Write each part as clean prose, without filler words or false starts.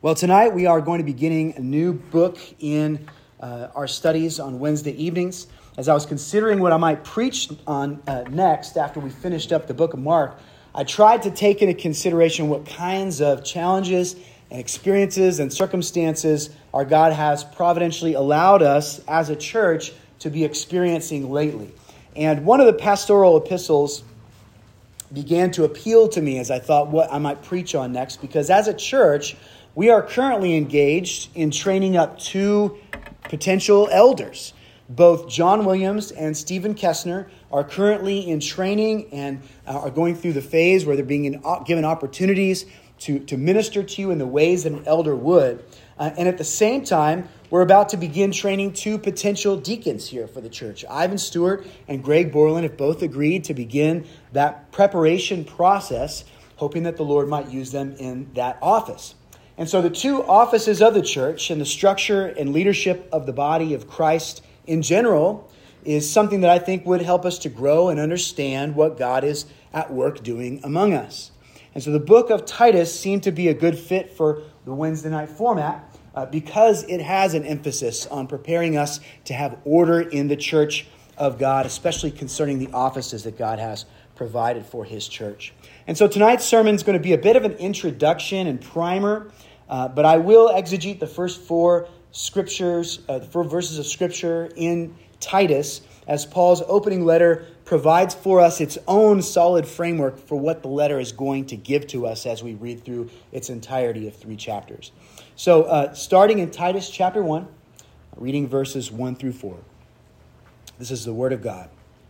Well, tonight we are going to be beginning a new book in our studies on Wednesday evenings. As I was considering what I might preach on next after we finished up the book of Mark, I tried to take into consideration what kinds of challenges and experiences and circumstances our God has providentially allowed us as a church to be experiencing lately. And one of the pastoral epistles began to appeal to me as I thought what I might preach on next, because as a church, we are currently engaged in training up two potential elders. Both John Williams and Stephen Kessner are currently in training and are going through the phase where they're being given opportunities to minister to you in the ways that an elder would. And at the same time, we're about to begin training two potential deacons here for the church. Ivan Stewart and Greg Borland have both agreed to begin that preparation process, hoping that the Lord might use them in that office. And so the two offices of the church and the structure and leadership of the body of Christ in general is something that I think would help us to grow and understand what God is at work doing among us. And so the book of Titus seemed to be a good fit for the Wednesday night format because it has an emphasis on preparing us to have order in the church of God, especially concerning the offices that God has provided for his church. And so tonight's sermon is going to be a bit of an introduction and primer, but I will exegete the first four verses of Scripture in Titus as Paul's opening letter provides for us its own solid framework for what the letter is going to give to us as we read through its entirety of 3 chapters. So starting in Titus chapter 1, reading verses 1 through 4. This is the word of God.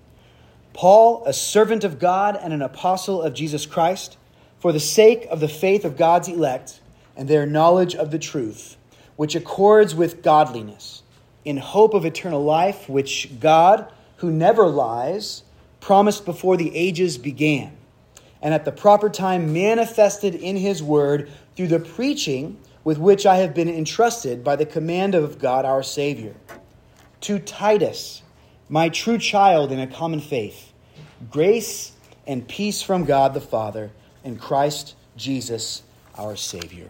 Paul, a servant of God and an apostle of Jesus Christ, for the sake of the faith of God's elect and their knowledge of the truth, which accords with godliness, in hope of eternal life, which God, who never lies, promised before the ages began, and at the proper time manifested in his word through the preaching with which I have been entrusted by the command of God our Savior. To Titus, my true child in a common faith, grace and peace from God the Father and Christ Jesus our Savior.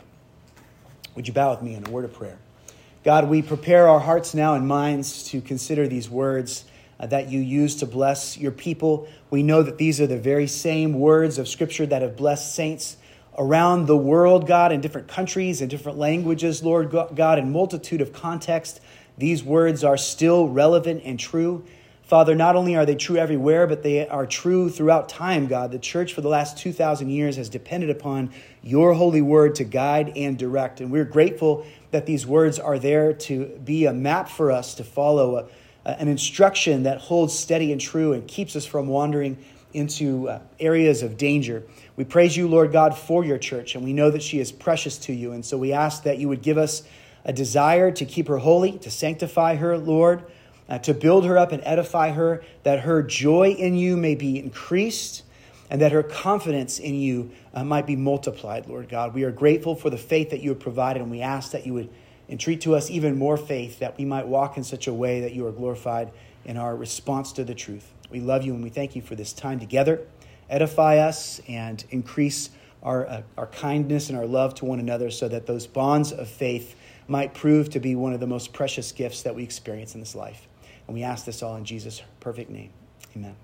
Would you bow with me in a word of prayer? God, we prepare our hearts now and minds to consider these words that you use to bless your people. We know that these are the very same words of Scripture that have blessed saints around the world, God, in different countries and different languages, Lord God, in multitude of contexts. These words are still relevant and true. Father, not only are they true everywhere, but they are true throughout time, God. The church for the last 2,000 years has depended upon your holy word to guide and direct. And we're grateful that these words are there to be a map for us to follow, an instruction that holds steady and true and keeps us from wandering into areas of danger. We praise you, Lord God, for your church, and we know that she is precious to you. And so we ask that you would give us a desire to keep her holy, to sanctify her, Lord, to build her up and edify her, that her joy in you may be increased, and that her confidence in you might be multiplied, Lord God. We are grateful for the faith that you have provided, and we ask that you would entreat to us even more faith, that we might walk in such a way that you are glorified in our response to the truth. We love you, and we thank you for this time together. Edify us and increase our kindness and our love to one another so that those bonds of faith might prove to be one of the most precious gifts that we experience in this life. And we ask this all in Jesus' perfect name. Amen.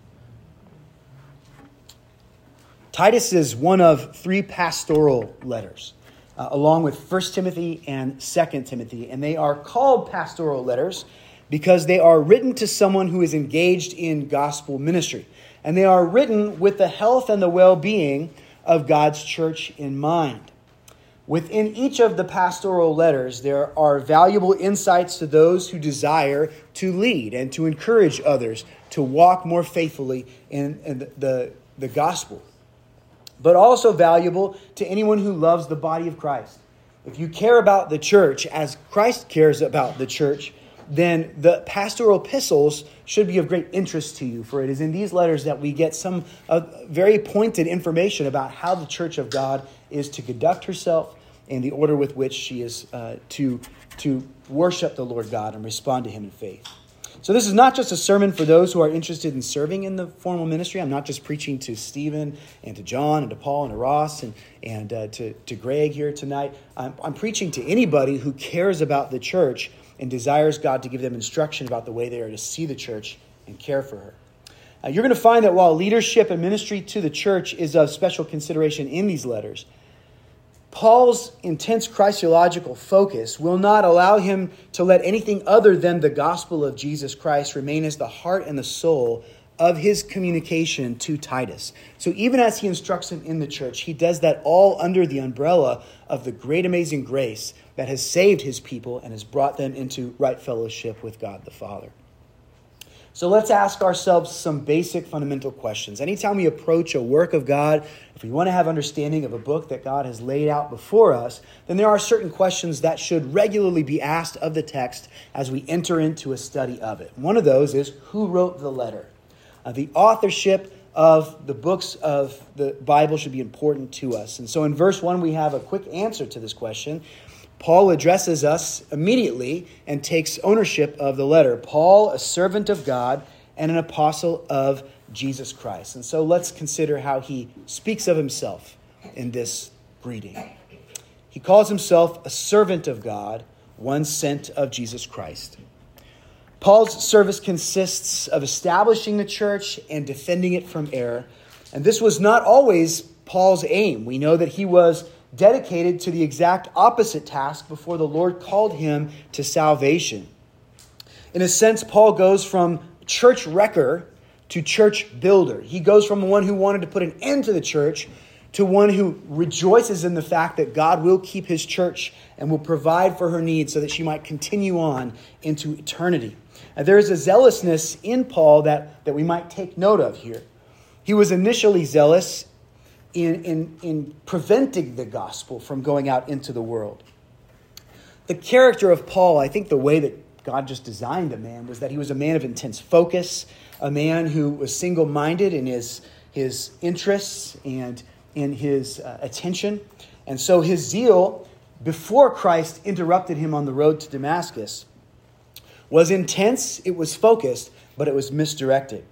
Titus is one of 3 pastoral letters, along with 1 Timothy and 2 Timothy. And they are called pastoral letters because they are written to someone who is engaged in gospel ministry. And they are written with the health and the well-being of God's church in mind. Within each of the pastoral letters, there are valuable insights to those who desire to lead and to encourage others to walk more faithfully in the gospel, but also valuable to anyone who loves the body of Christ. If you care about the church as Christ cares about the church, then the pastoral epistles should be of great interest to you, for it is in these letters that we get some very pointed information about how the church of God is to conduct herself and the order with which she is to worship the Lord God and respond to him in faith. So this is not just a sermon for those who are interested in serving in the formal ministry. I'm not just preaching to Stephen and to John and to Paul and to Ross and to Greg here tonight. I'm preaching to anybody who cares about the church and desires God to give them instruction about the way they are to see the church and care for her. You're going to find that while leadership and ministry to the church is of special consideration in these letters, Paul's intense Christological focus will not allow him to let anything other than the gospel of Jesus Christ remain as the heart and the soul of his communication to Titus. So even as he instructs him in the church, he does that all under the umbrella of the great amazing grace that has saved his people and has brought them into right fellowship with God the Father. So let's ask ourselves some basic fundamental questions. Anytime we approach a work of God, if we want to have understanding of a book that God has laid out before us, then there are certain questions that should regularly be asked of the text as we enter into a study of it. One of those is, who wrote the letter? The authorship of the books of the Bible should be important to us. And so in verse 1, we have a quick answer to this question. Paul addresses us immediately and takes ownership of the letter. Paul, a servant of God and an apostle of Jesus Christ. And so let's consider how he speaks of himself in this greeting. He calls himself a servant of God, one sent of Jesus Christ. Paul's service consists of establishing the church and defending it from error. And this was not always Paul's aim. We know that he was dedicated to the exact opposite task before the Lord called him to salvation. In a sense, Paul goes from church wrecker to church builder. He goes from one who wanted to put an end to the church to one who rejoices in the fact that God will keep his church and will provide for her needs so that she might continue on into eternity. There is a zealousness in Paul that we might take note of here. He was initially zealous in preventing the gospel from going out into the world. The character of Paul, I think the way that God just designed a man was that he was a man of intense focus, a man who was single-minded in his interests and in his attention. And so his zeal before Christ interrupted him on the road to Damascus was intense, it was focused, but it was misdirected.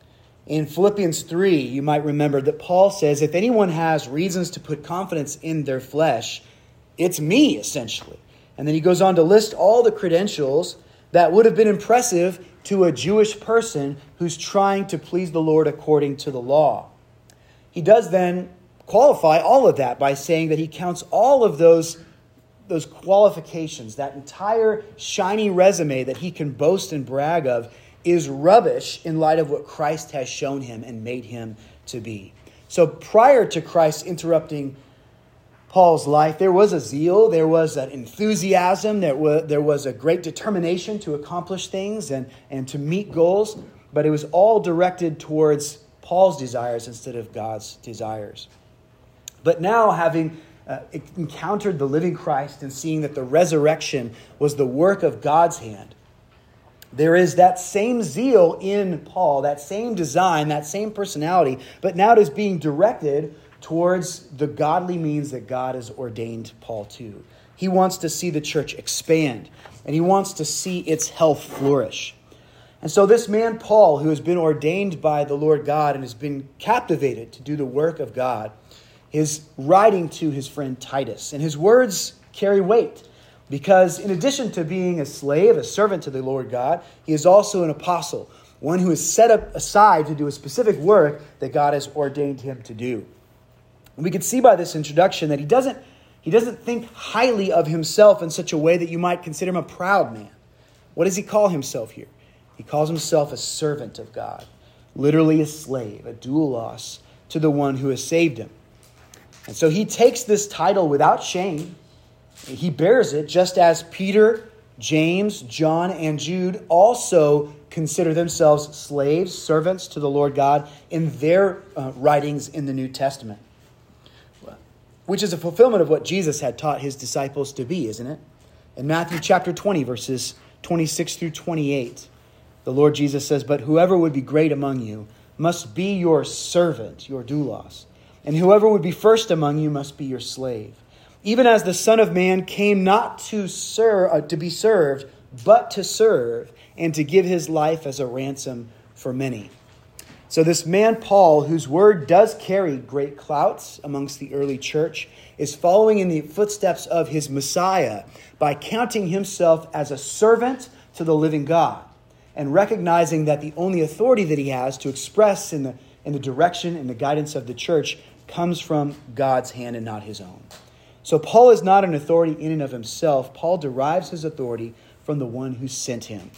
In Philippians 3, you might remember that Paul says, if anyone has reasons to put confidence in their flesh, it's me, essentially. And then he goes on to list all the credentials that would have been impressive to a Jewish person who's trying to please the Lord according to the law. He does then qualify all of that by saying that he counts all of those qualifications, that entire shiny resume that he can boast and brag of, is rubbish in light of what Christ has shown him and made him to be. So prior to Christ interrupting Paul's life, there was a zeal, there was an enthusiasm, there was a great determination to accomplish things and to meet goals, but it was all directed towards Paul's desires instead of God's desires. But now, having encountered the living Christ and seeing that the resurrection was the work of God's hand, there is that same zeal in Paul, that same design, that same personality, but now it is being directed towards the godly means that God has ordained Paul to. He wants to see the church expand, and he wants to see its health flourish. And so this man, Paul, who has been ordained by the Lord God and has been captivated to do the work of God, is writing to his friend Titus. And his words carry weight, because in addition to being a slave, a servant to the Lord God, he is also an apostle, one who is set up aside to do a specific work that God has ordained him to do. And we can see by this introduction that he doesn't think highly of himself in such a way that you might consider him a proud man. What does he call himself here? He calls himself a servant of God, literally a slave, a doulos to the one who has saved him. And so he takes this title without shame. He bears it, just as Peter, James, John, and Jude also consider themselves slaves, servants to the Lord God in their writings in the New Testament, which is a fulfillment of what Jesus had taught his disciples to be, isn't it? In Matthew chapter 20, verses 26 through 28, the Lord Jesus says, "But whoever would be great among you must be your servant," your doulos, "and whoever would be first among you must be your slave. Even as the Son of Man came not to be served, but to serve, and to give his life as a ransom for many. So this man, Paul, whose word does carry great clout amongst the early church, is following in the footsteps of his Messiah by counting himself as a servant to the living God and recognizing that the only authority that he has to express in the direction and the guidance of the church comes from God's hand and not his own. So Paul is not an authority in and of himself. Paul derives his authority from the one who sent him.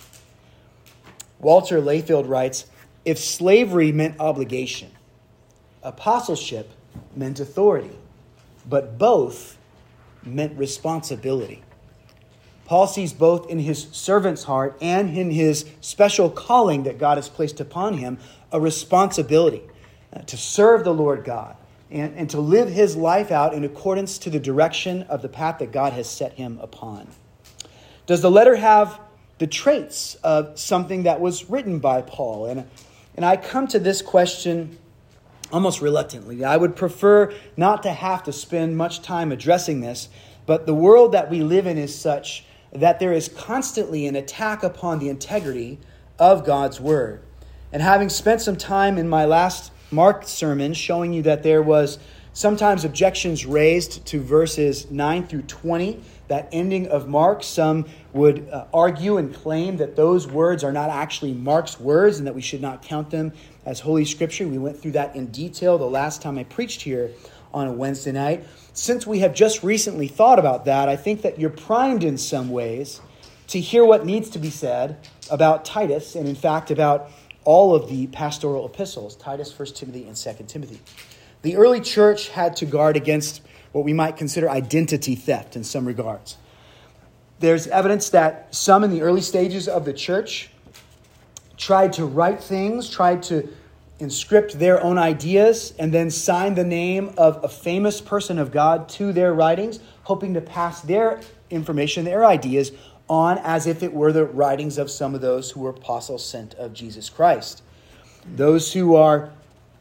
Walter Layfield writes, if slavery meant obligation, apostleship meant authority, but both meant responsibility. Paul sees both in his servant's heart and in his special calling that God has placed upon him a responsibility to serve the Lord God and to live his life out in accordance to the direction of the path that God has set him upon. Does the letter have the traits of something that was written by Paul? And I come to this question almost reluctantly. I would prefer not to have to spend much time addressing this, but the world that we live in is such that there is constantly an attack upon the integrity of God's word. And having spent some time in my last Mark sermon showing you that there was sometimes objections raised to verses 9 through 20, that ending of Mark, some would argue and claim that those words are not actually Mark's words and that we should not count them as Holy Scripture. We went through that in detail the last time I preached here on a Wednesday night. Since we have just recently thought about that, I think that you're primed in some ways to hear what needs to be said about Titus and, in fact, about all of the pastoral epistles, Titus, 1 Timothy, and 2 Timothy. The early church had to guard against what we might consider identity theft in some regards. There's evidence that some in the early stages of the church tried to write things, tried to inscript their own ideas, and then sign the name of a famous person of God to their writings, hoping to pass their information, their ideas, on as if it were the writings of some of those who were apostles sent of Jesus Christ. Those who are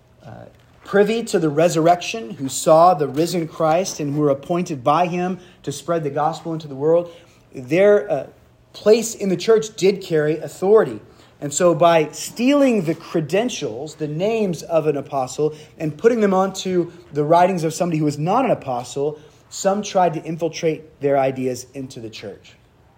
privy to the resurrection, who saw the risen Christ and who were appointed by him to spread the gospel into the world, their place in the church did carry authority. And so by stealing the credentials, the names of an apostle, and putting them onto the writings of somebody who was not an apostle, some tried to infiltrate their ideas into the church.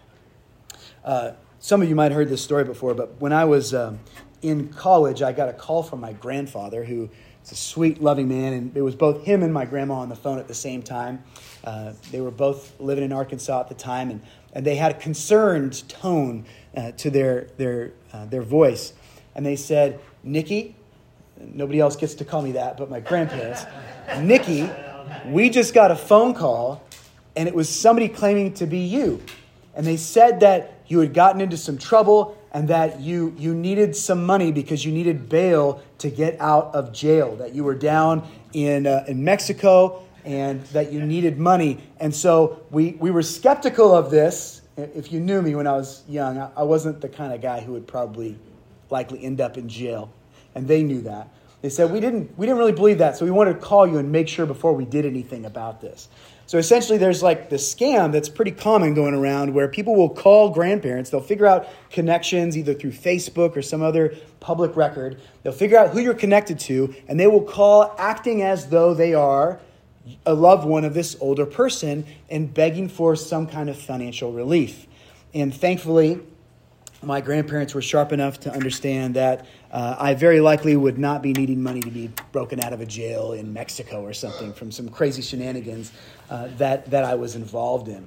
Some of you might have heard this story before, but when I was in college, I got a call from my grandfather, who is a sweet, loving man, and it was both him and my grandma on the phone at the same time. They were both living in Arkansas at the time, and they had a concerned tone to their voice. And they said, "Nikki," nobody else gets to call me that but my grandparents, "Nikki, we just got a phone call, and it was somebody claiming to be you. And they said that you had gotten into some trouble and that you needed some money because you needed bail to get out of jail, that you were down in Mexico and that you needed money." And so we were skeptical of this. If you knew me when I was young, I wasn't the kind of guy who would probably likely end up in jail. And they knew that. They said, we didn't really believe that, so we wanted to call you and make sure before we did anything about this. So essentially there's like this scam that's pretty common going around where people will call grandparents. They'll figure out connections either through Facebook or some other public record. They'll figure out who you're connected to, and they will call acting as though they are a loved one of this older person and begging for some kind of financial relief. And thankfully, my grandparents were sharp enough to understand that I very likely would not be needing money to be broken out of a jail in Mexico or something from some crazy shenanigans that I was involved in.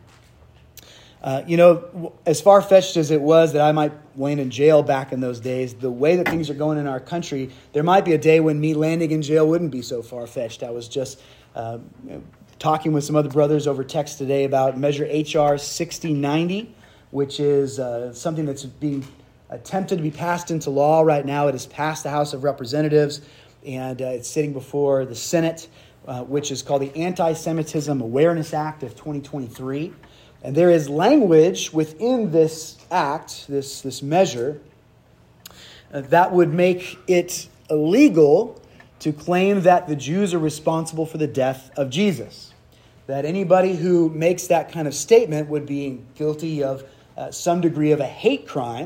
As far-fetched as it was that I might land in jail back in those days, the way that things are going in our country, there might be a day when me landing in jail wouldn't be so far-fetched. I was just talking with some other brothers over text today about Measure H.R. 6090, which is something that's being attempted to be passed into law right now. It has passed the House of Representatives, and it's sitting before the Senate, which is called the Anti-Semitism Awareness Act of 2023. And there is language within this act, this measure, that would make it illegal to claim that the Jews are responsible for the death of Jesus. That anybody who makes that kind of statement would be guilty of some degree of a hate crime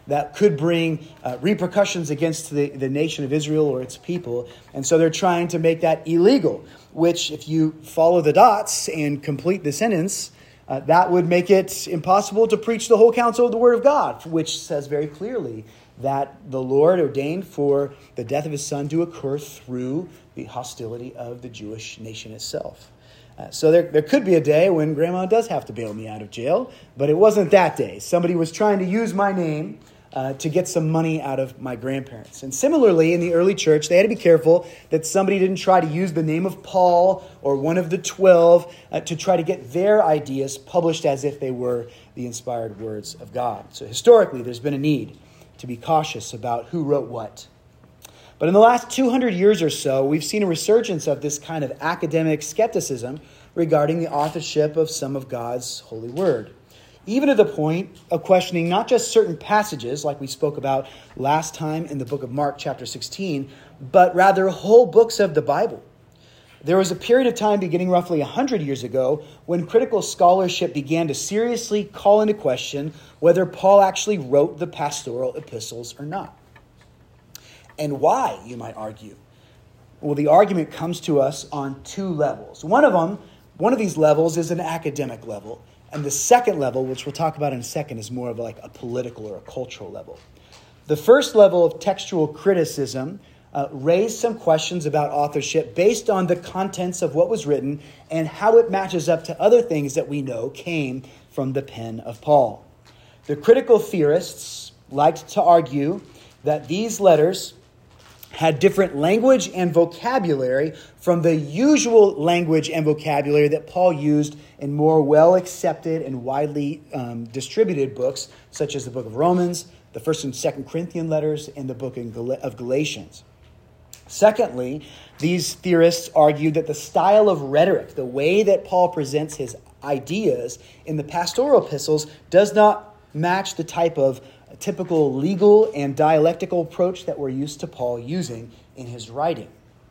that could bring repercussions against the nation of Israel or its people. And so they're trying to make that illegal, which if you follow the dots and complete the sentence, that would make it impossible to preach the whole counsel of the Word of God, which says very clearly that the Lord ordained for the death of his Son to occur through the hostility of the Jewish nation itself. So there could be a day when Grandma does have to bail me out of jail, but it wasn't that day. Somebody was trying to use my name to get some money out of my grandparents. And similarly, in the early church, they had to be careful that somebody didn't try to use the name of Paul or one of the 12 to try to get their ideas published as if they were the inspired words of God. So historically, there's been a need to be cautious about who wrote what. But in the last 200 years or so, we've seen a resurgence of this kind of academic skepticism regarding the authorship of some of God's holy word, even to the point of questioning not just certain passages like we spoke about last time in the book of Mark chapter 16, but rather whole books of the Bible. There was a period of time beginning roughly 100 years ago when critical scholarship began to seriously call into question whether Paul actually wrote the pastoral epistles or not. And why, you might argue? Well, the argument comes to us on two levels. One of these levels is an academic level. And the second level, which we'll talk about in a second, is more of like a political or a cultural level. The first level of textual criticism raised some questions about authorship based on the contents of what was written and how it matches up to other things that we know came from the pen of Paul. The critical theorists liked to argue that these letters had different language and vocabulary from the usual language and vocabulary that Paul used in more well-accepted and widely distributed books, such as the book of Romans, the 1st and 2nd Corinthian letters, and the book of Galatians. Secondly, these theorists argued that the style of rhetoric, the way that Paul presents his ideas in the pastoral epistles, does not match the type of typical legal and dialectical approach that we're used to Paul using in his writing.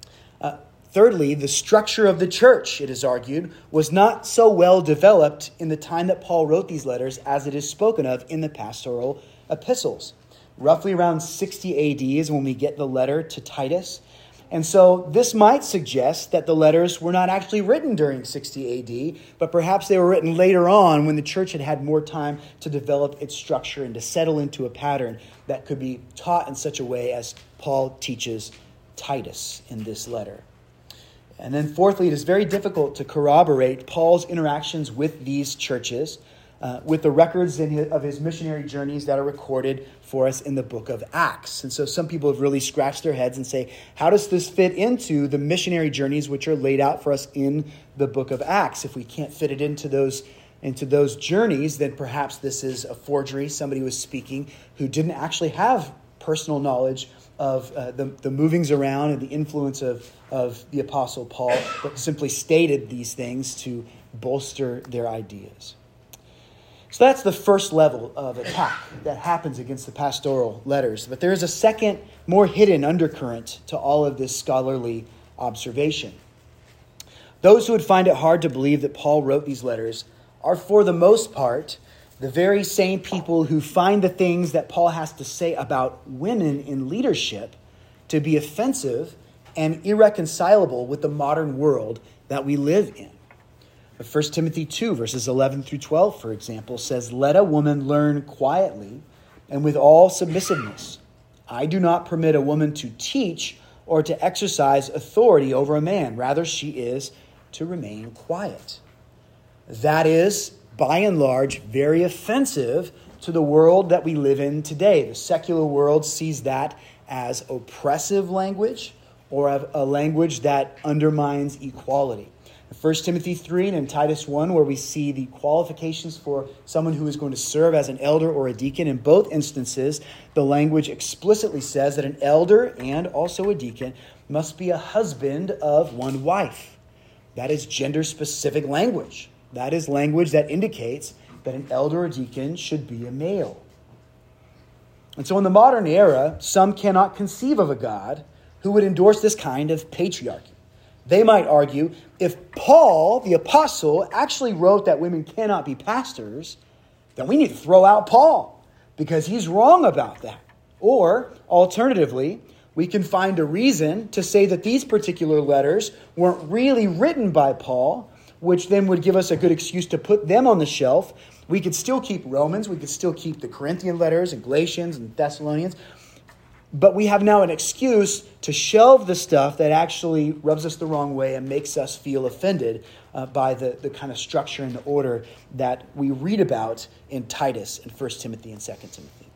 Thirdly, the structure of the church, it is argued, was not so well developed in the time that Paul wrote these letters as it is spoken of in the pastoral epistles. Roughly around 60 AD is when we get the letter to Titus. And so this might suggest that the letters were not actually written during 60 AD, but perhaps they were written later on when the church had had more time to develop its structure and to settle into a pattern that could be taught in such a way as Paul teaches Titus in this letter. And then fourthly, it is very difficult to corroborate Paul's interactions with these churches with the records of his missionary journeys that are recorded for us in the book of Acts. And so some people have really scratched their heads and say, how does this fit into the missionary journeys which are laid out for us in the book of Acts? If we can't fit it into those journeys, then perhaps this is a forgery. Somebody was speaking who didn't actually have personal knowledge of the movings around and the influence of the Apostle Paul, but simply stated these things to bolster their ideas. So that's the first level of attack that happens against the pastoral letters. But there is a second, more hidden undercurrent to all of this scholarly observation. Those who would find it hard to believe that Paul wrote these letters are, for the most part, the very same people who find the things that Paul has to say about women in leadership to be offensive and irreconcilable with the modern world that we live in. 1 Timothy 2, verses 11 through 12, for example, says, "Let a woman learn quietly and with all submissiveness. I do not permit a woman to teach or to exercise authority over a man. Rather, she is to remain quiet." That is, by and large, very offensive to the world that we live in today. The secular world sees that as oppressive language or a language that undermines equality. 1 Timothy 3 and in Titus 1, where we see the qualifications for someone who is going to serve as an elder or a deacon. In both instances, the language explicitly says that an elder and also a deacon must be a husband of one wife. That is gender-specific language. That is language that indicates that an elder or deacon should be a male. And so in the modern era, some cannot conceive of a God who would endorse this kind of patriarchy. They might argue, if Paul, the apostle, actually wrote that women cannot be pastors, then we need to throw out Paul. because he's wrong about that. Or, alternatively, we can find a reason to say that these particular letters weren't really written by Paul, which then would give us a good excuse to put them on the shelf. We could still keep Romans, we could still keep the Corinthian letters and Galatians and Thessalonians, but we have now an excuse to shelve the stuff that actually rubs us the wrong way and makes us feel offended by the kind of structure and the order that we read about in Titus and 1 Timothy and 2 Timothy.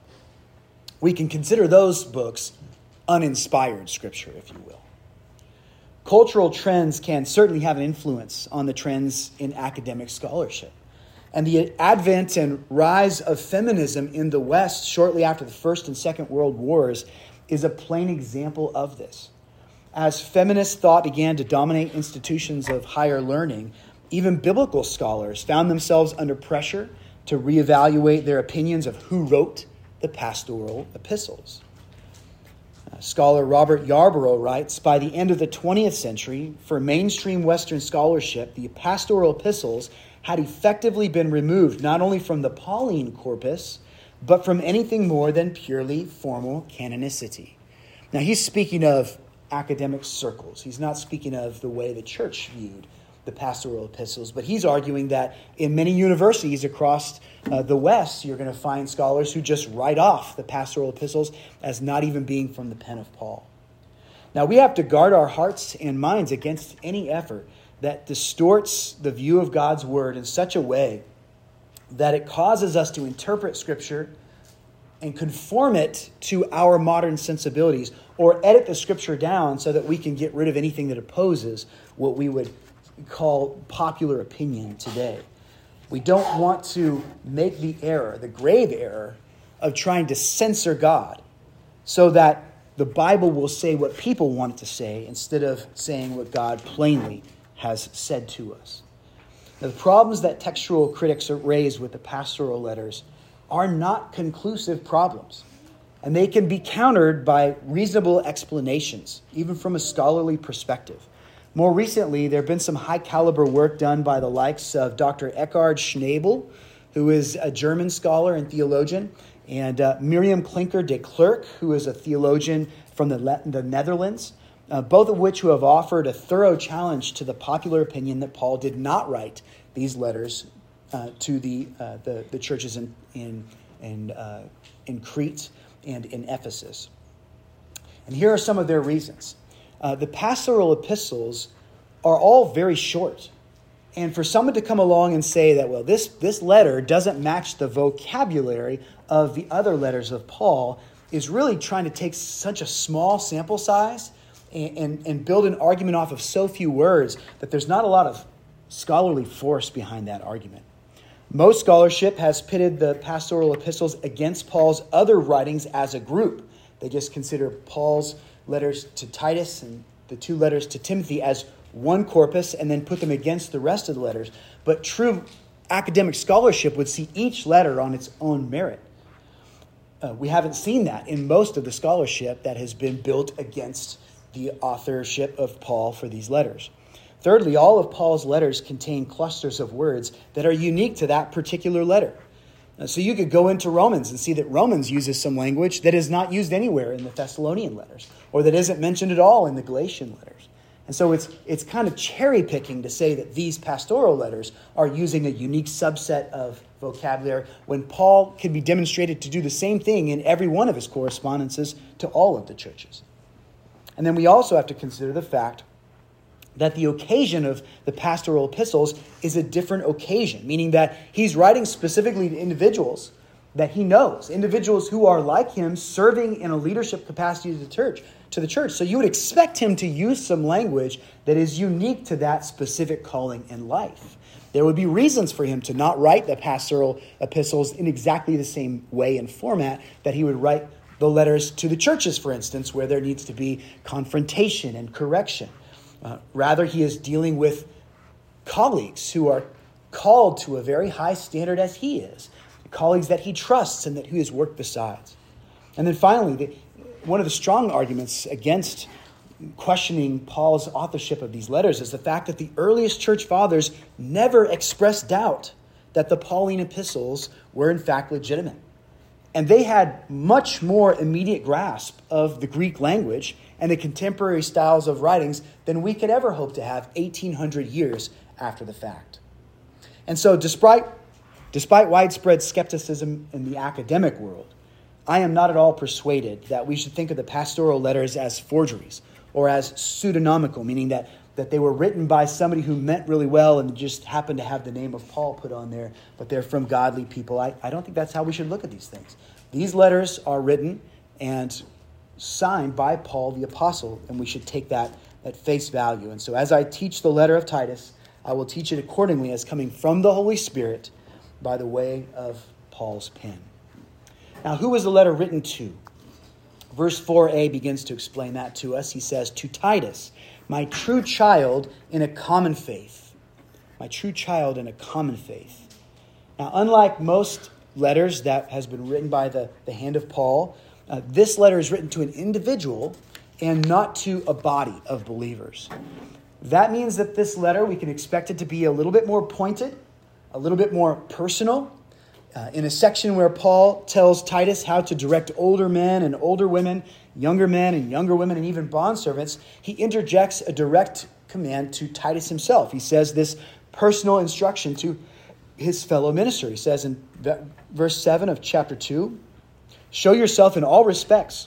We can consider those books uninspired scripture, if you will. Cultural trends can certainly have an influence on the trends in academic scholarship. And the advent and rise of feminism in the West shortly after the First and Second World Wars is a plain example of this. As feminist thought began to dominate institutions of higher learning, even biblical scholars found themselves under pressure to reevaluate their opinions of who wrote the pastoral epistles. Scholar Robert Yarborough writes, by the end of the 20th century, for mainstream Western scholarship, the pastoral epistles had effectively been removed not only from the Pauline corpus, but from anything more than purely formal canonicity. Now, he's speaking of academic circles. He's not speaking of the way the church viewed the pastoral epistles, but he's arguing that in many universities across the West, you're going to find scholars who just write off the pastoral epistles as not even being from the pen of Paul. Now, we have to guard our hearts and minds against any effort that distorts the view of God's word in such a way that it causes us to interpret Scripture and conform it to our modern sensibilities, or edit the Scripture down so that we can get rid of anything that opposes what we would call popular opinion today. We don't want to make the error, the grave error, of trying to censor God so that the Bible will say what people want it to say instead of saying what God plainly has said to us. Now, the problems that textual critics raise with the pastoral letters are not conclusive problems, and they can be countered by reasonable explanations, even from a scholarly perspective. More recently, there have been some high-caliber work done by the likes of Dr. Eckhard Schnabel, who is a German scholar and theologian, and Miriam Klinker de Klerk, who is a theologian from the Netherlands, both of which who have offered a thorough challenge to the popular opinion that Paul did not write these letters to the churches in Crete and in Ephesus. And here are some of their reasons. The pastoral epistles are all very short. And for someone to come along and say that, well, this letter doesn't match the vocabulary of the other letters of Paul is really trying to take such a small sample size and build an argument off of so few words that there's not a lot of scholarly force behind that argument. Most scholarship has pitted the pastoral epistles against Paul's other writings as a group. They just consider Paul's letters to Titus and the two letters to Timothy as one corpus and then put them against the rest of the letters. But true academic scholarship would see each letter on its own merit. We haven't seen that in most of the scholarship that has been built against the authorship of Paul for these letters. Thirdly, all of Paul's letters contain clusters of words that are unique to that particular letter. So you could go into Romans and see that Romans uses some language that is not used anywhere in the Thessalonian letters, or that isn't mentioned at all in the Galatian letters. And so it's kind of cherry picking to say that these pastoral letters are using a unique subset of vocabulary when Paul can be demonstrated to do the same thing in every one of his correspondences to all of the churches. And then we also have to consider the fact that the occasion of the pastoral epistles is a different occasion, meaning that he's writing specifically to individuals that he knows, individuals who are like him serving in a leadership capacity to the church. So you would expect him to use some language that is unique to that specific calling in life. There would be reasons for him to not write the pastoral epistles in exactly the same way and format that he would write the letters to the churches, for instance, where there needs to be confrontation and correction. Rather, he is dealing with colleagues who are called to a very high standard as he is, colleagues that he trusts and that he has worked besides. And then finally, one of the strong arguments against questioning Paul's authorship of these letters is the fact that the earliest church fathers never expressed doubt that the Pauline epistles were in fact legitimate. And they had much more immediate grasp of the Greek language and the contemporary styles of writings than we could ever hope to have 1,800 years after the fact. And so despite widespread skepticism in the academic world, I am not at all persuaded that we should think of the pastoral letters as forgeries or as pseudonymical, meaning that they were written by somebody who meant really well and just happened to have the name of Paul put on there, but they're from godly people. I don't think that's how we should look at these things. These letters are written and signed by Paul the apostle, and we should take that at face value. And so as I teach the letter of Titus, I will teach it accordingly as coming from the Holy Spirit by the way of Paul's pen. Now, who was the letter written to? Verse 4a begins to explain that to us. He says, "To Titus, my true child in a common faith." My true child in a common faith. Now, unlike most letters that has been written by the hand of Paul, this letter is written to an individual and not to a body of believers. That means that this letter, we can expect it to be a little bit more pointed, a little bit more personal. In a section where Paul tells Titus how to direct older men and older women, younger men and younger women, and even bondservants, he interjects a direct command to Titus himself. He says this personal instruction to his fellow minister. He says in verse 7 of chapter 2, "Show yourself in all respects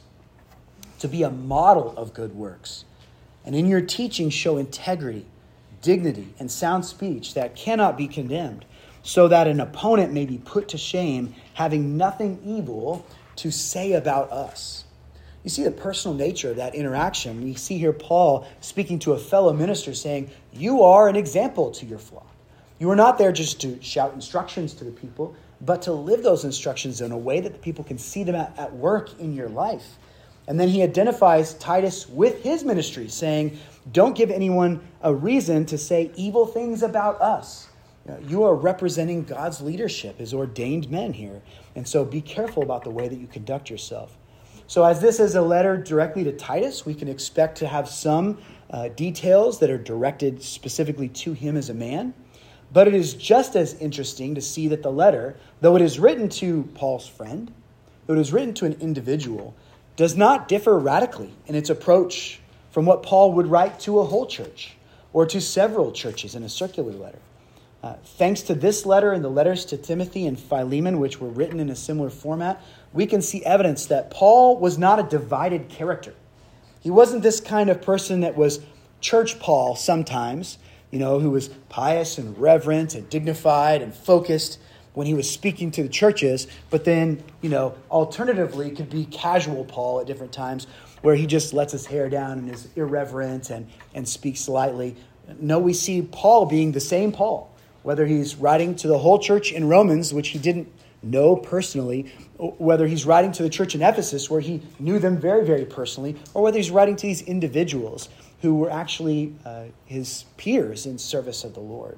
to be a model of good works, and in your teaching show integrity, dignity, and sound speech that cannot be condemned, so that an opponent may be put to shame, having nothing evil to say about us." You see the personal nature of that interaction. We see here Paul speaking to a fellow minister saying, you are an example to your flock. You are not there just to shout instructions to the people, but to live those instructions in a way that the people can see them at work in your life. And then he identifies Titus with his ministry, saying, don't give anyone a reason to say evil things about us. You are representing God's leadership as ordained men here. And so be careful about the way that you conduct yourself. So as this is a letter directly to Titus, we can expect to have some details that are directed specifically to him as a man. But it is just as interesting to see that the letter, though it is written to Paul's friend, though it is written to an individual, does not differ radically in its approach from what Paul would write to a whole church or to several churches in a circular letter. Thanks to this letter and the letters to Timothy and Philemon, which were written in a similar format, we can see evidence that Paul was not a divided character. He wasn't this kind of person that was church Paul sometimes, who was pious and reverent and dignified and focused when he was speaking to the churches, but then, alternatively could be casual Paul at different times where he just lets his hair down and is irreverent and speaks lightly. No, we see Paul being the same Paul, whether he's writing to the whole church in Romans, which he didn't know personally, whether he's writing to the church in Ephesus, where he knew them very, very personally, or whether he's writing to these individuals who were actually his peers in service of the Lord.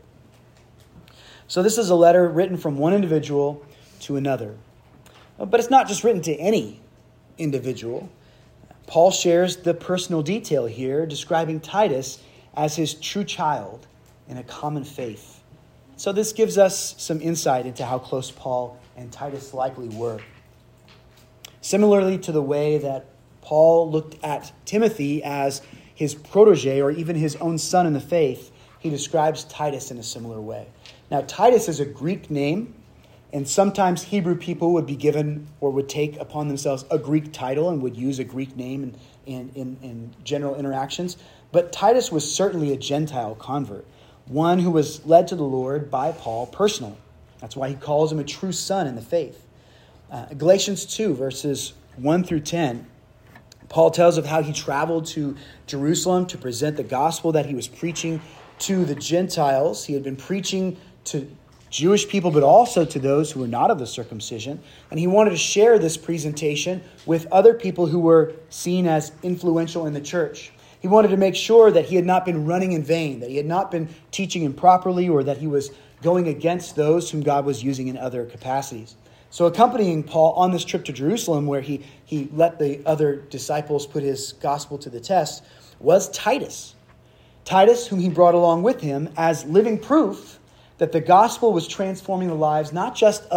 So this is a letter written from one individual to another. But it's not just written to any individual. Paul shares the personal detail here, describing Titus as his true child in a common faith. So this gives us some insight into how close Paul and Titus likely were. Similarly to the way that Paul looked at Timothy as his protege or even his own son in the faith, he describes Titus in a similar way. Now, Titus is a Greek name, and sometimes Hebrew people would be given or would take upon themselves a Greek title and would use a Greek name in general interactions. But Titus was certainly a Gentile convert, one who was led to the Lord by Paul personally. That's why he calls him a true son in the faith. Galatians 2, verses 1 through 10, Paul tells of how he traveled to Jerusalem to present the gospel that he was preaching to the Gentiles. He had been preaching to Jewish people, but also to those who were not of the circumcision. And he wanted to share this presentation with other people who were seen as influential in the church. He wanted to make sure that he had not been running in vain, that he had not been teaching improperly, or that he was going against those whom God was using in other capacities. So accompanying Paul on this trip to Jerusalem, where he let the other disciples put his gospel to the test, was Titus. Titus, whom he brought along with him as living proof that the gospel was transforming the lives not just of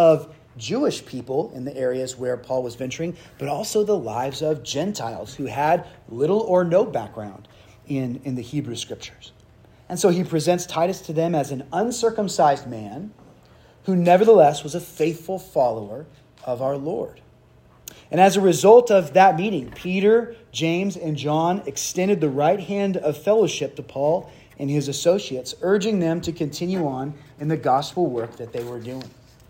Jewish people in the areas where Paul was venturing, but also the lives of Gentiles who had little or no background in the Hebrew Scriptures. And so he presents Titus to them as an uncircumcised man who nevertheless was a faithful follower of our Lord. And as a result of that meeting, Peter, James, and John extended the right hand of fellowship to Paul and his associates, urging them to continue on in the gospel work that they were doing.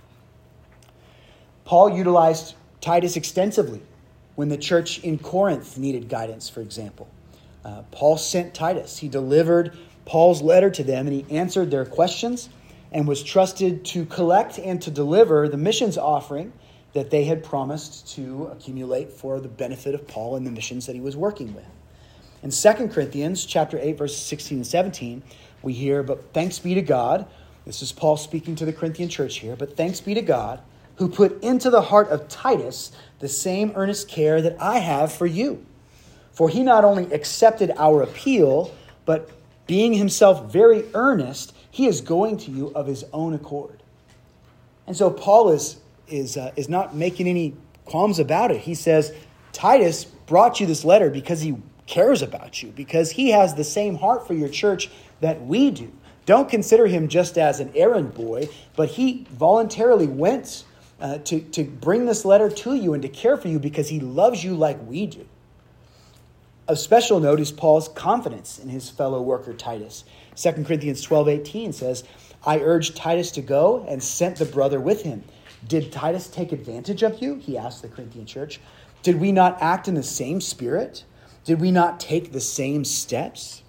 Paul utilized Titus extensively when the church in Corinth needed guidance, for example. Paul sent Titus. He delivered Paul's letter to them, and he answered their questions and was trusted to collect and to deliver the missions offering that they had promised to accumulate for the benefit of Paul and the missions that he was working with. In 2 Corinthians chapter 8, verses 16 and 17, we hear, "But thanks be to God," this is Paul speaking to the Corinthian church here, "but thanks be to God, who put into the heart of Titus the same earnest care that I have for you. For he not only accepted our appeal, but being himself very earnest, he is going to you of his own accord." And so Paul is not making any qualms about it. He says, Titus brought you this letter because he cares about you, because he has the same heart for your church that we do. Don't consider him just as an errand boy, but he voluntarily went to bring this letter to you and to care for you because he loves you like we do. Of special note is Paul's confidence in his fellow worker Titus. 2 Corinthians 12:18 says, "I urged Titus to go and sent the brother with him. Did Titus take advantage of you?" he asked the Corinthian church. "Did we not act in the same spirit? Did we not take the same steps?"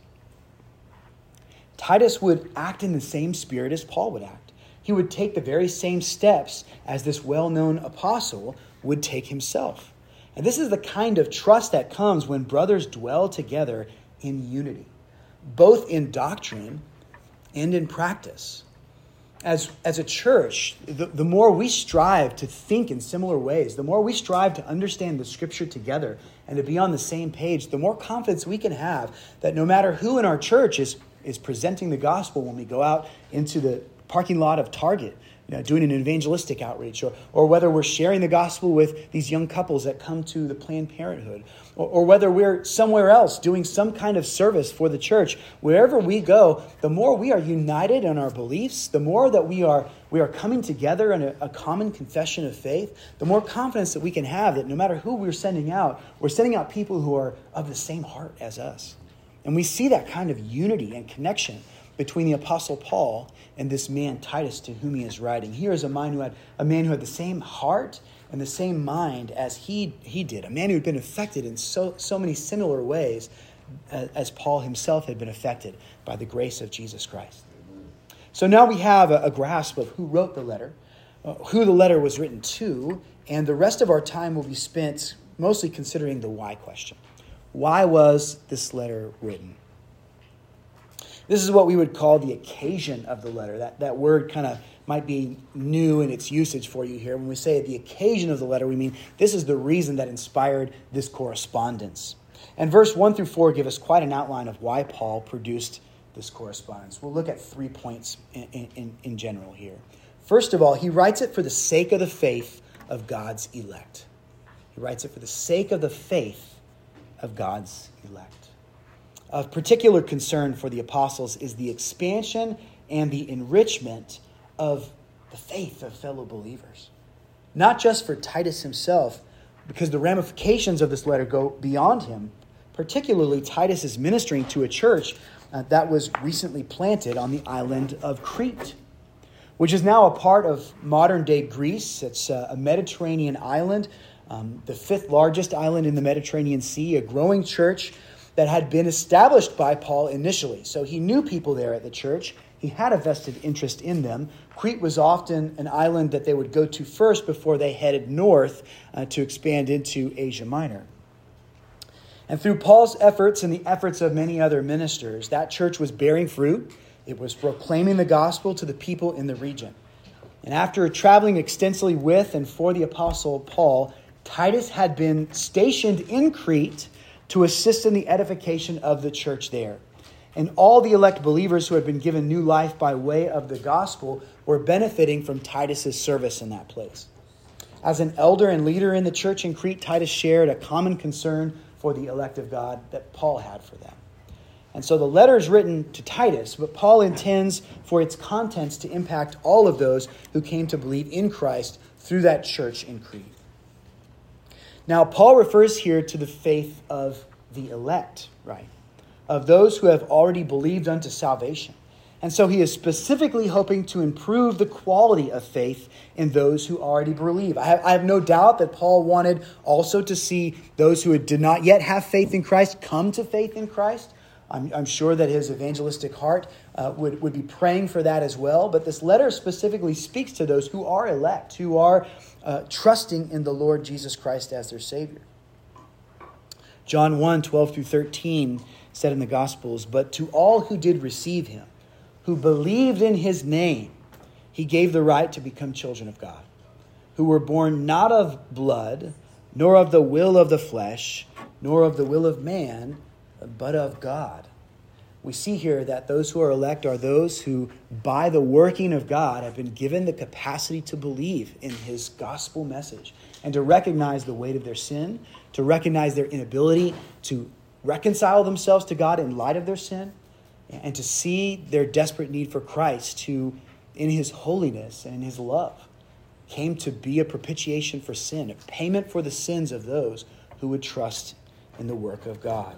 Titus would act in the same spirit as Paul would act. He would take the very same steps as this well-known apostle would take himself. And this is the kind of trust that comes when brothers dwell together in unity, both in doctrine and in practice. As a church, the more we strive to think in similar ways, the more we strive to understand the Scripture together and to be on the same page, the more confidence we can have that no matter who in our church is presenting the gospel when we go out into the parking lot of Target, doing an evangelistic outreach, or whether we're sharing the gospel with these young couples that come to the Planned Parenthood, or whether we're somewhere else doing some kind of service for the church, wherever we go, the more we are united in our beliefs, the more that we are coming together in a common confession of faith, the more confidence that we can have that no matter who we're sending out people who are of the same heart as us. And we see that kind of unity and connection between the Apostle Paul and this man Titus to whom he is writing. Here is a man who had the same heart and the same mind as he did, a man who had been affected in so many similar ways as Paul himself had been affected by the grace of Jesus Christ. So now we have a grasp of who wrote the letter, who the letter was written to, and the rest of our time will be spent mostly considering the why question. Why was this letter written? This is what we would call the occasion of the letter. That word kind of might be new in its usage for you here. When we say the occasion of the letter, we mean this is the reason that inspired this correspondence. And verse 1 through 4 give us quite an outline of why Paul produced this correspondence. We'll look at 3 points in general here. First of all, he writes it for the sake of the faith of God's elect. He writes it for the sake of the faith of God's elect. Of particular concern for the apostles is the expansion and the enrichment of the faith of fellow believers. Not just for Titus himself, because the ramifications of this letter go beyond him. Particularly, Titus is ministering to a church that was recently planted on the island of Crete, which is now a part of modern-day Greece. It's a Mediterranean island, the 5th largest island in the Mediterranean Sea, a growing church that had been established by Paul initially. So he knew people there at the church. He had a vested interest in them. Crete was often an island that they would go to first before they headed north to expand into Asia Minor. And through Paul's efforts and the efforts of many other ministers, that church was bearing fruit. It was proclaiming the gospel to the people in the region. And after traveling extensively with and for the Apostle Paul, Titus had been stationed in Crete to assist in the edification of the church there. And all the elect believers who had been given new life by way of the gospel were benefiting from Titus's service in that place. As an elder and leader in the church in Crete, Titus shared a common concern for the elect of God that Paul had for them. And so the letter is written to Titus, but Paul intends for its contents to impact all of those who came to believe in Christ through that church in Crete. Now, Paul refers here to the faith of the elect, right? Of those who have already believed unto salvation. And so he is specifically hoping to improve the quality of faith in those who already believe. I have no doubt that Paul wanted also to see those who did not yet have faith in Christ come to faith in Christ. I'm sure that his evangelistic heart would be praying for that as well. But this letter specifically speaks to those who are elect, who are trusting in the Lord Jesus Christ as their Savior. John 1:12-13 said in the Gospels, "But to all who did receive him, who believed in his name, he gave the right to become children of God, who were born not of blood, nor of the will of the flesh, nor of the will of man, but of God." We see here that those who are elect are those who, by the working of God, have been given the capacity to believe in his gospel message and to recognize the weight of their sin, to recognize their inability to reconcile themselves to God in light of their sin, and to see their desperate need for Christ, who, in his holiness and in his love, came to be a propitiation for sin, a payment for the sins of those who would trust in the work of God.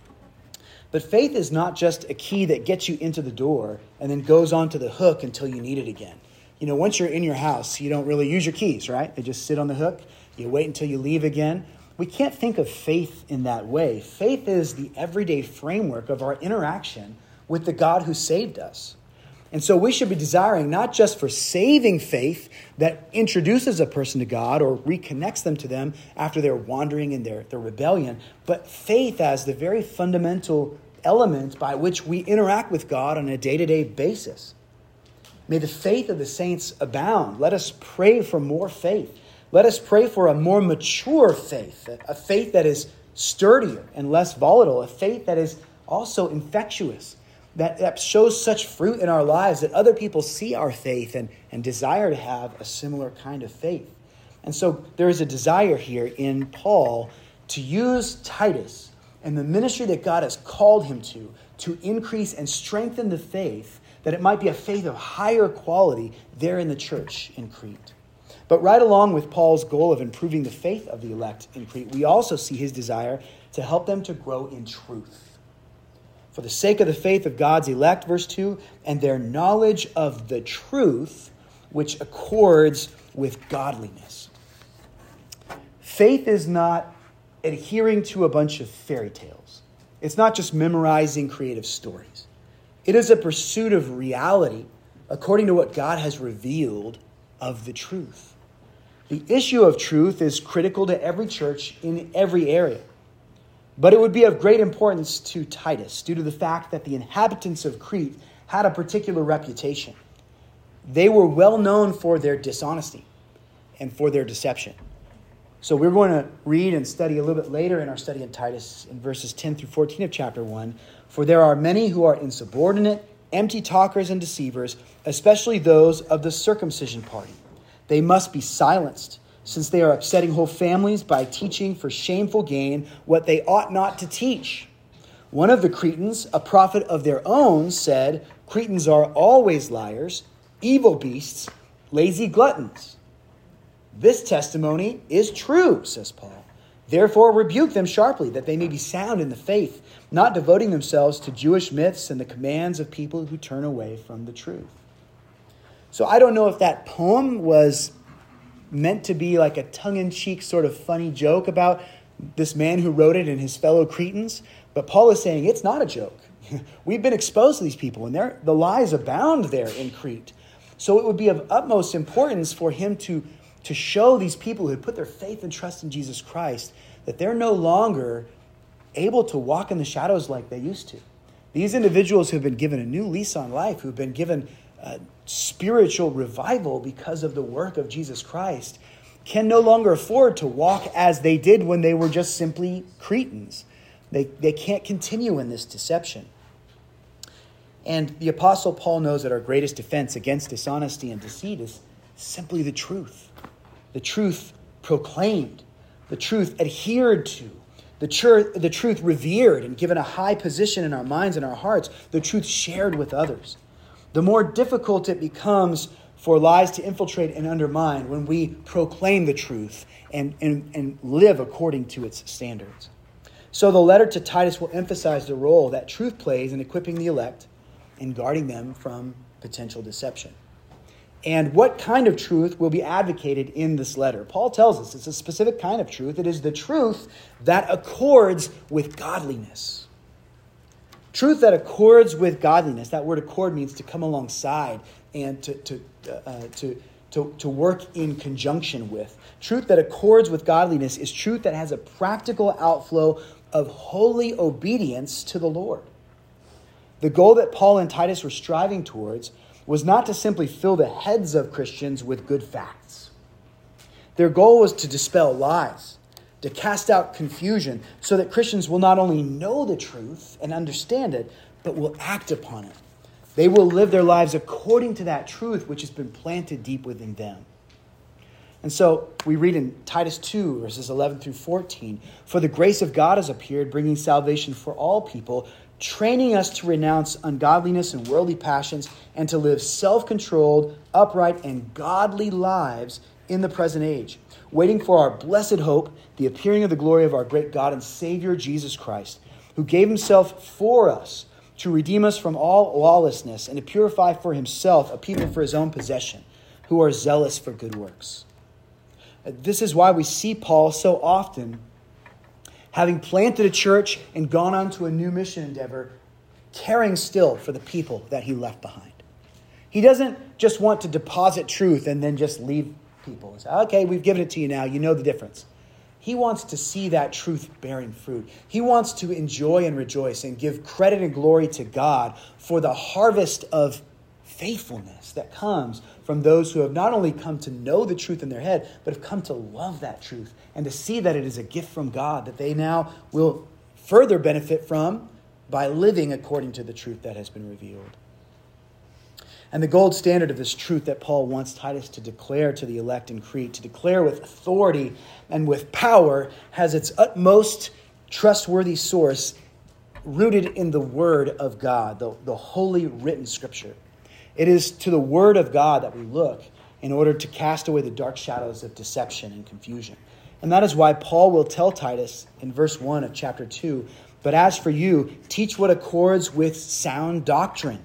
But faith is not just a key that gets you into the door and then goes onto the hook until you need it again. You know, once you're in your house, you don't really use your keys, right? They just sit on the hook. You wait until you leave again. We can't think of faith in that way. Faith is the everyday framework of our interaction with the God who saved us. And so we should be desiring not just for saving faith that introduces a person to God or reconnects them to them after they're wandering in their rebellion, but faith as the very fundamental element by which we interact with God on a day-to-day basis. May the faith of the saints abound. Let us pray for more faith. Let us pray for a more mature faith, a faith that is sturdier and less volatile, a faith that is also infectious, that shows such fruit in our lives that other people see our faith and desire to have a similar kind of faith. And so there is a desire here in Paul to use Titus and the ministry that God has called him to increase and strengthen the faith, that it might be a faith of higher quality there in the church in Crete. But right along with Paul's goal of improving the faith of the elect in Crete, we also see his desire to help them to grow in truth. For the sake of the faith of God's elect, verse 2, and their knowledge of the truth, which accords with godliness. Faith is not adhering to a bunch of fairy tales. It's not just memorizing creative stories. It is a pursuit of reality according to what God has revealed of the truth. The issue of truth is critical to every church in every area. But it would be of great importance to Titus due to the fact that the inhabitants of Crete had a particular reputation. They were well known for their dishonesty and for their deception. So we're going to read and study a little bit later in our study in Titus in verses 10-14 of chapter 1. For there are many who are insubordinate, empty talkers and deceivers, especially those of the circumcision party. They must be silenced, since they are upsetting whole families by teaching for shameful gain what they ought not to teach. One of the Cretans, a prophet of their own, said, "Cretans are always liars, evil beasts, lazy gluttons." This testimony is true, says Paul. Therefore rebuke them sharply, that they may be sound in the faith, not devoting themselves to Jewish myths and the commands of people who turn away from the truth. So I don't know if that poem was meant to be like a tongue-in-cheek sort of funny joke about this man who wrote it and his fellow Cretans. But Paul is saying it's not a joke. We've been exposed to these people, and the lies abound there in Crete. So it would be of utmost importance for him to show these people who had put their faith and trust in Jesus Christ that they're no longer able to walk in the shadows like they used to. These individuals who have been given a new lease on life, who've been given spiritual revival because of the work of Jesus Christ, can no longer afford to walk as they did when they were just simply Cretans. They can't continue in this deception. And the Apostle Paul knows that our greatest defense against dishonesty and deceit is simply the truth. the truth proclaimed, the truth adhered to, the truth revered and given a high position in our minds and our hearts, the truth shared with others, the more difficult it becomes for lies to infiltrate and undermine when we proclaim the truth and live according to its standards. So the letter to Titus will emphasize the role that truth plays in equipping the elect and guarding them from potential deception. And what kind of truth will be advocated in this letter? Paul tells us it's a specific kind of truth. It is the truth that accords with godliness. Truth that accords with godliness. That word accord means to come alongside and to work in conjunction with. Truth that accords with godliness is truth that has a practical outflow of holy obedience to the Lord. The goal that Paul and Titus were striving towards was not to simply fill the heads of Christians with good facts. Their goal was to dispel lies, to cast out confusion, so that Christians will not only know the truth and understand it, but will act upon it. They will live their lives according to that truth which has been planted deep within them. And so we read in Titus 2, verses 11 through 14, "For the grace of God has appeared, bringing salvation for all people, training us to renounce ungodliness and worldly passions and to live self-controlled, upright, and godly lives in the present age, waiting for our blessed hope, the appearing of the glory of our great God and Savior, Jesus Christ, who gave himself for us to redeem us from all lawlessness and to purify for himself a people for his own possession, who are zealous for good works." This is why we see Paul so often, having planted a church and gone on to a new mission endeavor, caring still for the people that he left behind. He doesn't just want to deposit truth and then just leave people and say, okay, we've given it to you now, you know the difference. He wants to see that truth bearing fruit. He wants to enjoy and rejoice and give credit and glory to God for the harvest of faithfulness that comes from those who have not only come to know the truth in their head, but have come to love that truth and to see that it is a gift from God that they now will further benefit from by living according to the truth that has been revealed. And the gold standard of this truth that Paul wants Titus to declare to the elect in Crete, to declare with authority and with power, has its utmost trustworthy source rooted in the Word of God, the holy written Scripture. It is to the Word of God that we look in order to cast away the dark shadows of deception and confusion. And that is why Paul will tell Titus in verse 1 of chapter 2, "But as for you, teach what accords with sound doctrine."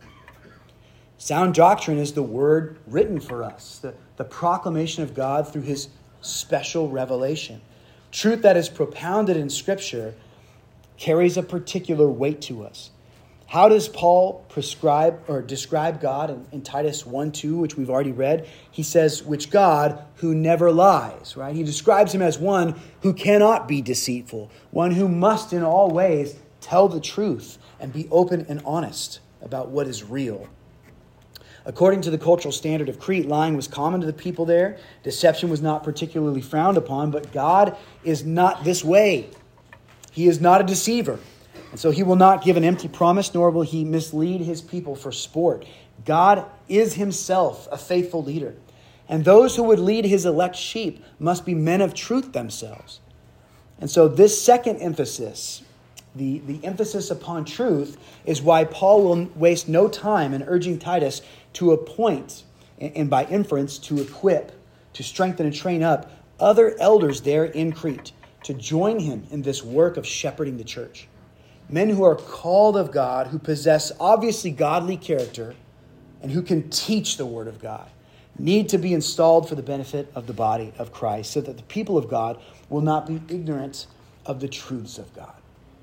Sound doctrine is the word written for us, the proclamation of God through his special revelation. Truth that is propounded in Scripture carries a particular weight to us. How does Paul prescribe or describe God in Titus 1:2, which we've already read? He says, "Which God who never lies," right? He describes him as one who cannot be deceitful, one who must in all ways tell the truth and be open and honest about what is real. According to the cultural standard of Crete, lying was common to the people there. Deception was not particularly frowned upon, but God is not this way. He is not a deceiver. And so he will not give an empty promise, nor will he mislead his people for sport. God is himself a faithful leader. And those who would lead his elect sheep must be men of truth themselves. And so this second emphasis, the emphasis upon truth, is why Paul will waste no time in urging Titus to appoint, and by inference, to equip, to strengthen and train up other elders there in Crete to join him in this work of shepherding the church. Men who are called of God, who possess obviously godly character, and who can teach the word of God, need to be installed for the benefit of the body of Christ, so that the people of God will not be ignorant of the truths of God.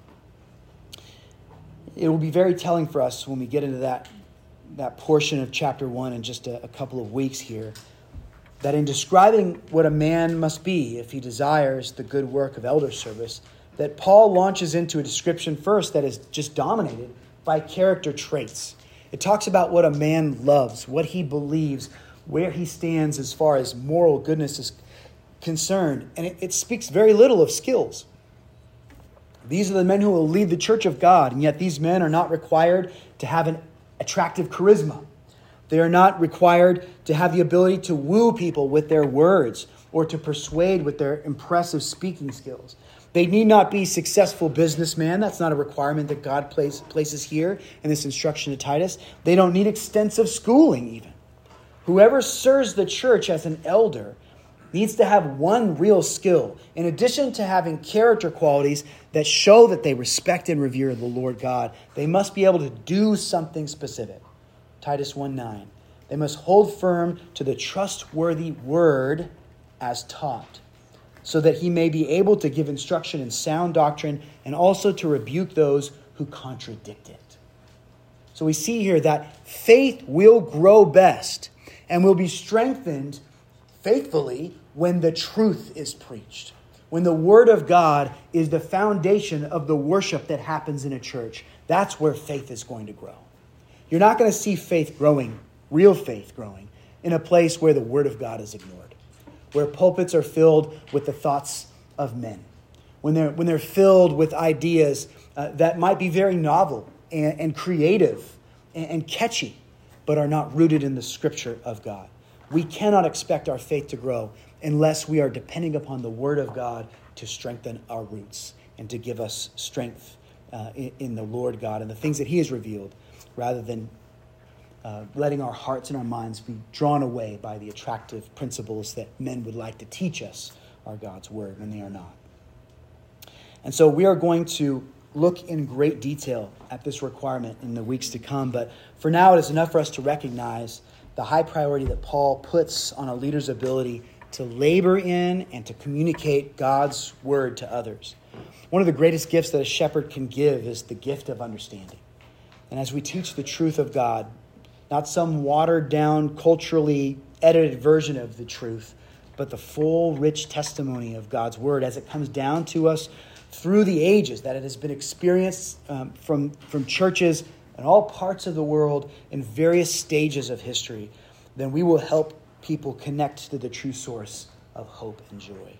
It will be very telling for us when we get into that portion of chapter 1 in just a couple of weeks here, that in describing what a man must be if he desires the good work of elder service, that Paul launches into a description first that is just dominated by character traits. It talks about what a man loves, what he believes, where he stands as far as moral goodness is concerned. And it speaks very little of skills. These are the men who will lead the church of God, and yet these men are not required to have an attractive charisma. They are not required to have the ability to woo people with their words or to persuade with their impressive speaking skills. They need not be successful businessmen. That's not a requirement that God places here in this instruction to Titus. They don't need extensive schooling even. Whoever serves the church as an elder needs to have one real skill. In addition to having character qualities that show that they respect and revere the Lord God, they must be able to do something specific. Titus 1:9. They must hold firm to the trustworthy word as taught, so that he may be able to give instruction in sound doctrine and also to rebuke those who contradict it. So we see here that faith will grow best and will be strengthened faithfully when the truth is preached. When the word of God is the foundation of the worship that happens in a church, that's where faith is going to grow. You're not going to see faith growing, real faith growing, in a place where the word of God is ignored, where pulpits are filled with the thoughts of men, when they're filled with ideas that might be very novel and creative and catchy, but are not rooted in the Scripture of God. We cannot expect our faith to grow unless we are depending upon the Word of God to strengthen our roots and to give us strength in the Lord God and the things that He has revealed, rather than letting our hearts and our minds be drawn away by the attractive principles that men would like to teach us are God's Word when they are not. And so we are going to look in great detail at this requirement in the weeks to come. But for now, it is enough for us to recognize the high priority that Paul puts on a leader's ability to labor in and to communicate God's word to others. One of the greatest gifts that a shepherd can give is the gift of understanding. And as we teach the truth of God, not some watered down, culturally edited version of the truth, but the full, rich testimony of God's word as it comes down to us through the ages, that it has been experienced from churches in all parts of the world in various stages of history, then we will help people connect to the true source of hope and joy.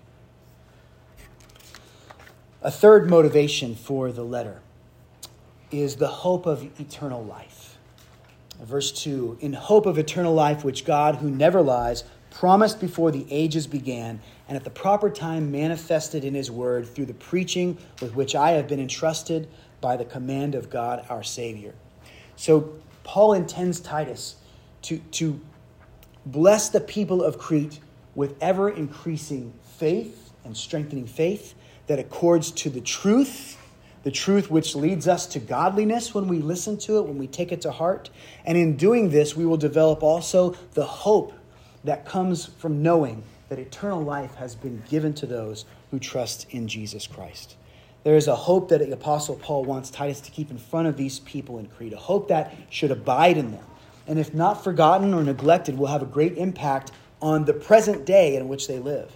A third motivation for the letter is the hope of eternal life. Verse 2, in hope of eternal life, which God, who never lies, promised before the ages began, and at the proper time manifested in his word through the preaching with which I have been entrusted by the command of God our Savior. So Paul intends Titus to bless the people of Crete with ever-increasing faith and strengthening faith that accords to the truth which leads us to godliness when we listen to it, when we take it to heart. And in doing this, we will develop also the hope that comes from knowing that eternal life has been given to those who trust in Jesus Christ. There is a hope that the Apostle Paul wants Titus to keep in front of these people in Crete, a hope that should abide in them, and if not forgotten or neglected, will have a great impact on the present day in which they live.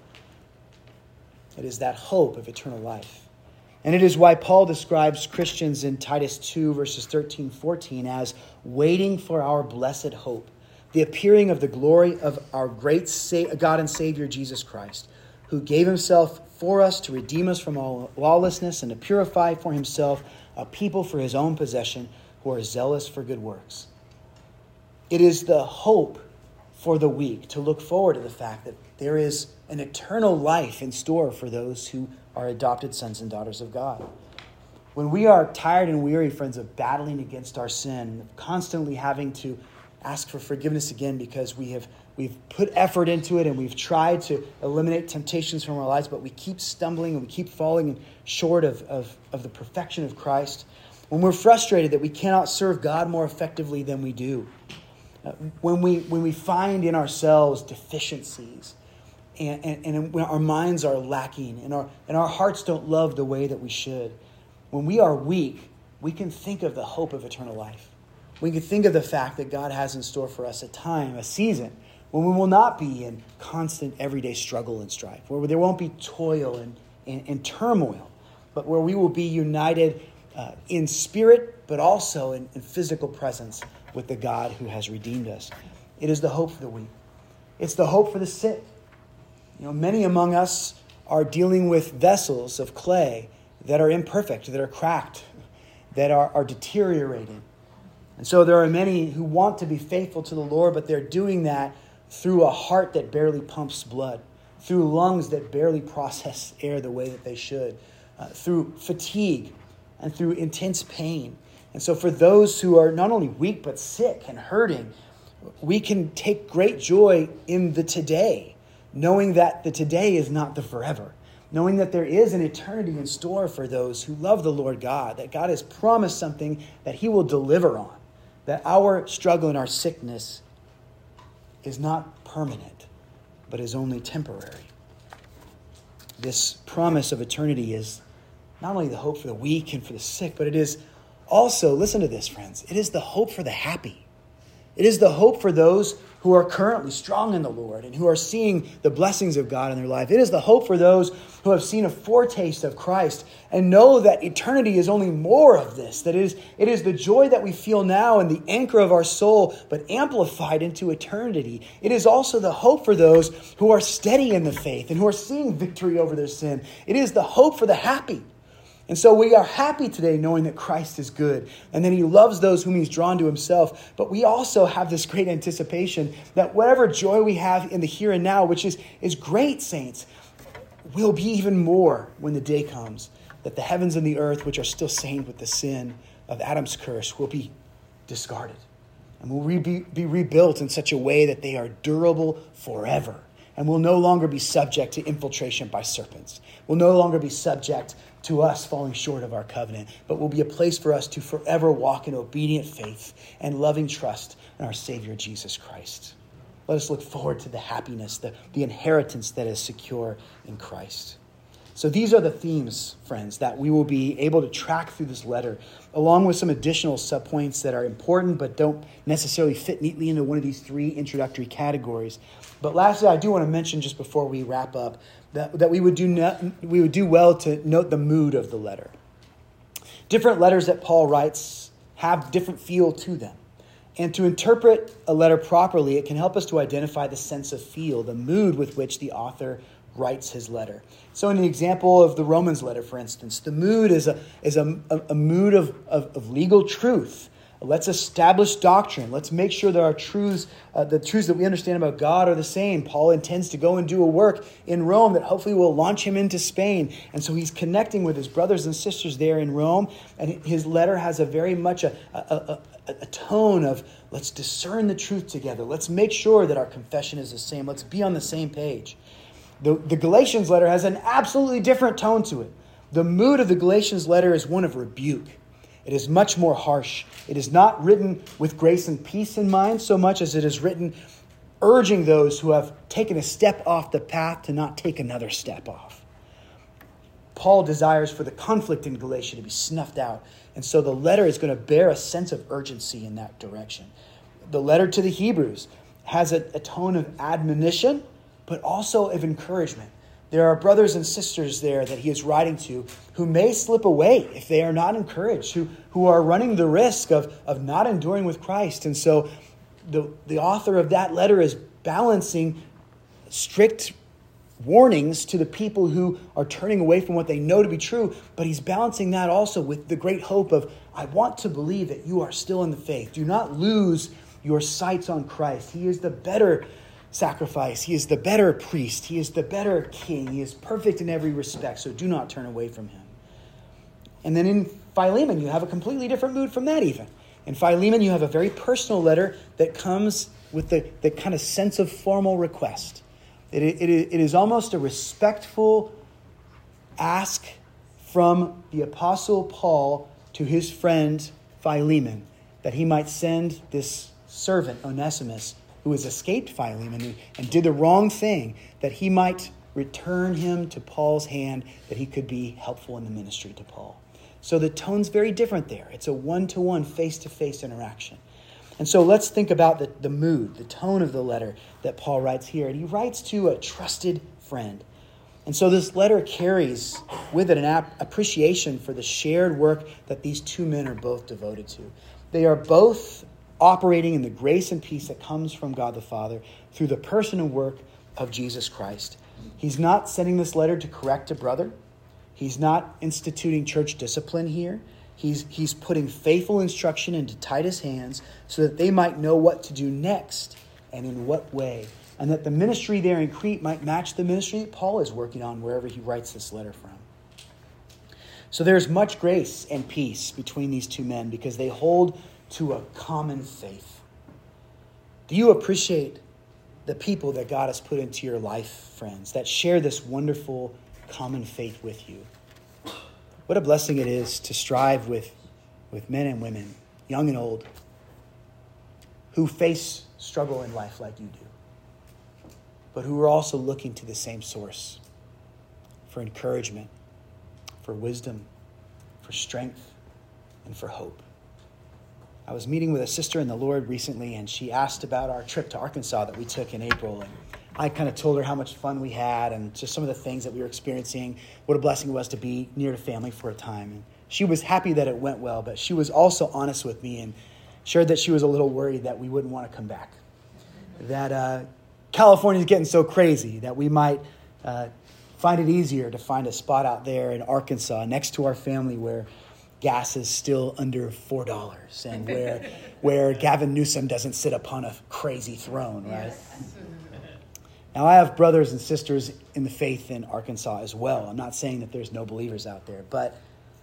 It is that hope of eternal life. And it is why Paul describes Christians in Titus 2, verses 13-14 as waiting for our blessed hope, the appearing of the glory of our great God and Savior Jesus Christ, who gave himself for us to redeem us from all lawlessness and to purify for himself a people for his own possession who are zealous for good works. It is the hope for the weak to look forward to the fact that there is an eternal life in store for those who are adopted sons and daughters of God. When we are tired and weary, friends, of battling against our sin, constantly having to ask for forgiveness again because we've put effort into it and we've tried to eliminate temptations from our lives, but we keep stumbling and we keep falling short of the perfection of Christ. When we're frustrated that we cannot serve God more effectively than we do, when we find in ourselves deficiencies and when our minds are lacking and our hearts don't love the way that we should, when we are weak, we can think of the hope of eternal life. We can think of the fact that God has in store for us a time, a season, when we will not be in constant everyday struggle and strife, where there won't be toil and turmoil, but where we will be united in spirit, but also in physical presence with the God who has redeemed us. It is the hope for the weak. It's the hope for the sick. Many among us are dealing with vessels of clay that are imperfect, that are cracked, that are deteriorating. And so there are many who want to be faithful to the Lord, but they're doing that through a heart that barely pumps blood, through lungs that barely process air the way that they should, through fatigue and through intense pain. And so for those who are not only weak but sick and hurting, we can take great joy in the today, knowing that the today is not the forever, knowing that there is an eternity in store for those who love the Lord God, that God has promised something that he will deliver on, that our struggle and our sickness is not permanent, but is only temporary. This promise of eternity is not only the hope for the weak and for the sick, but it is also, listen to this, friends, it is the hope for the happy. It is the hope for those who are currently strong in the Lord and who are seeing the blessings of God in their life. It is the hope for those who have seen a foretaste of Christ and know that eternity is only more of this. That it is the joy that we feel now and the anchor of our soul, but amplified into eternity. It is also the hope for those who are steady in the faith and who are seeing victory over their sin. It is the hope for the happy. And so we are happy today knowing that Christ is good and that he loves those whom he's drawn to himself. But we also have this great anticipation that whatever joy we have in the here and now, which is great, saints, will be even more when the day comes that the heavens and the earth, which are still stained with the sin of Adam's curse, will be discarded and will be rebuilt in such a way that they are durable forever and will no longer be subject to infiltration by serpents, will no longer be subject to us falling short of our covenant, but will be a place for us to forever walk in obedient faith and loving trust in our Savior, Jesus Christ. Let us look forward to the happiness, the inheritance that is secure in Christ. So these are the themes, friends, that we will be able to track through this letter, along with some additional subpoints that are important but don't necessarily fit neatly into one of these three introductory categories. But lastly, I do want to mention just before we wrap up that we would do well to note the mood of the letter. Different letters that Paul writes have different feel to them. And to interpret a letter properly, it can help us to identify the sense of feel, the mood with which the author writes his letter. So in the example of the Romans letter, for instance, the mood is a mood of legal truth. Let's establish doctrine. Let's make sure that our truths, the truths that we understand about God are the same. Paul intends to go and do a work in Rome that hopefully will launch him into Spain. And so he's connecting with his brothers and sisters there in Rome. And his letter has a very much a tone of let's discern the truth together. Let's make sure that our confession is the same. Let's be on the same page. The Galatians letter has an absolutely different tone to it. The mood of the Galatians letter is one of rebuke. It is much more harsh. It is not written with grace and peace in mind so much as it is written urging those who have taken a step off the path to not take another step off. Paul desires for the conflict in Galatia to be snuffed out. And so the letter is going to bear a sense of urgency in that direction. The letter to the Hebrews has a tone of admonition, but also of encouragement. There are brothers and sisters there that he is writing to who may slip away if they are not encouraged, who are running the risk of not enduring with Christ. And so the author of that letter is balancing strict warnings to the people who are turning away from what they know to be true, but he's balancing that also with the great hope of, I want to believe that you are still in the faith. Do not lose your sights on Christ. He is the better sacrifice. He is the better priest. He is the better king. He is perfect in every respect, so do not turn away from him. And then in Philemon, you have a completely different mood from that even. In Philemon, you have a very personal letter that comes with the kind of sense of formal request. It is almost a respectful ask from the Apostle Paul to his friend Philemon that he might send this servant, Onesimus, who has escaped Philemon and did the wrong thing, that he might return him to Paul's hand, that he could be helpful in the ministry to Paul. So the tone's very different there. It's a one-to-one, face-to-face interaction. And so let's think about the mood, the tone of the letter that Paul writes here. And he writes to a trusted friend. And so this letter carries with it an appreciation for the shared work that these two men are both devoted to. They are both operating in the grace and peace that comes from God the Father through the person and work of Jesus Christ. He's not sending this letter to correct a brother. He's not instituting church discipline here. He's putting faithful instruction into Titus' hands so that they might know what to do next and in what way, and that the ministry there in Crete might match the ministry that Paul is working on wherever he writes this letter from. So there's much grace and peace between these two men because they hold to a common faith. Do you appreciate the people that God has put into your life, friends, that share this wonderful common faith with you? What a blessing it is to strive with men and women, young and old, who face struggle in life like you do, but who are also looking to the same source for encouragement, for wisdom, for strength, and for hope. I was meeting with a sister in the Lord recently, and she asked about our trip to Arkansas that we took in April. And I kind of told her how much fun we had and just some of the things that we were experiencing, what a blessing it was to be near to family for a time. And she was happy that it went well, but she was also honest with me and shared that she was a little worried that we wouldn't want to come back. That California is getting so crazy that we might find it easier to find a spot out there in Arkansas next to our family where gas is still under $4 and where Gavin Newsom doesn't sit upon a crazy throne, right? Yes. Now, I have brothers and sisters in the faith in Arkansas as well. I'm not saying that there's no believers out there, but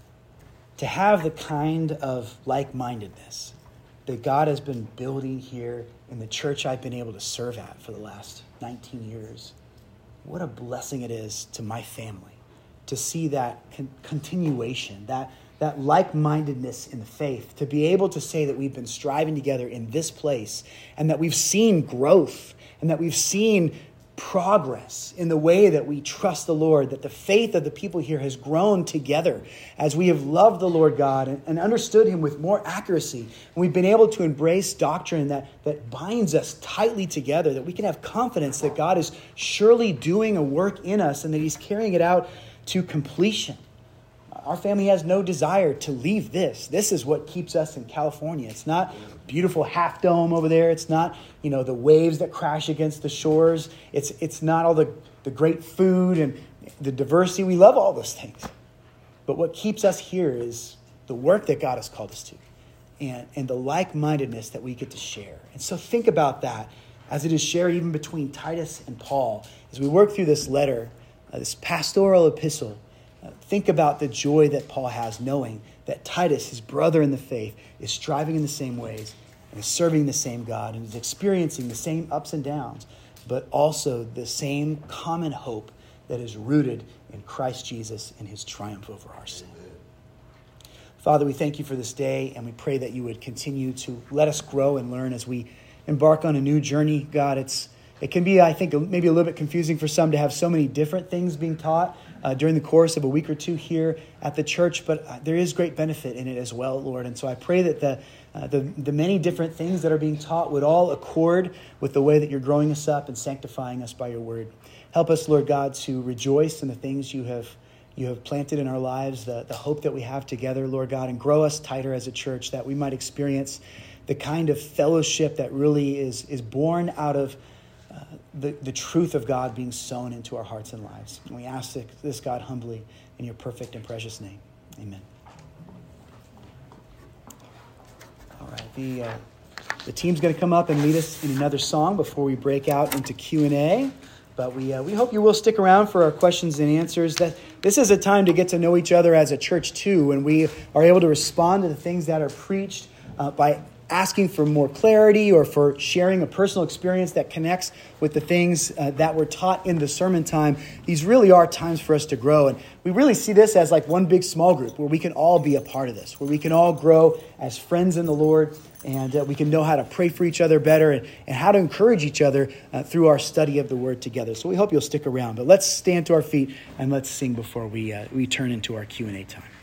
to have the kind of like-mindedness that God has been building here in the church I've been able to serve at for the last 19 years, what a blessing it is to my family to see that continuation, that like-mindedness in the faith, to be able to say that we've been striving together in this place and that we've seen growth and that we've seen progress in the way that we trust the Lord, that the faith of the people here has grown together as we have loved the Lord God and understood him with more accuracy. And we've been able to embrace doctrine that binds us tightly together, that we can have confidence that God is surely doing a work in us and that he's carrying it out to completion. Our family has no desire to leave this. This is what keeps us in California. It's not beautiful Half Dome over there. It's not, the waves that crash against the shores. It's not all the great food and the diversity. We love all those things. But what keeps us here is the work that God has called us to and the like-mindedness that we get to share. And so think about that as it is shared even between Titus and Paul. As we work through this letter, this pastoral epistle, think about the joy that Paul has knowing that Titus, his brother in the faith, is striving in the same ways and is serving the same God and is experiencing the same ups and downs, but also the same common hope that is rooted in Christ Jesus and his triumph over our sin. Father, we thank you for this day, and we pray that you would continue to let us grow and learn as we embark on a new journey. God, it can be, I think, maybe a little bit confusing for some to have so many different things being taught during the course of a week or two here at the church, but there is great benefit in it as well, Lord. And so I pray that the many different things that are being taught would all accord with the way that you're growing us up and sanctifying us by your word. Help us, Lord God, to rejoice in the things you have planted in our lives, the hope that we have together, Lord God, and grow us tighter as a church that we might experience the kind of fellowship that really is born out of the truth of God being sown into our hearts and lives. And we ask this, God, humbly in your perfect and precious name. Amen. All right, the team's going to come up and lead us in another song before we break out into Q&A. But we hope you will stick around for our questions and answers. That this is a time to get to know each other as a church too, and we are able to respond to the things that are preached by asking for more clarity or for sharing a personal experience that connects with the things that were taught in the sermon time. These really are times for us to grow. And we really see this as like one big small group where we can all be a part of this, where we can all grow as friends in the Lord, and we can know how to pray for each other better and how to encourage each other through our study of the Word together. So we hope you'll stick around. But let's stand to our feet and let's sing before we turn into our Q&A time.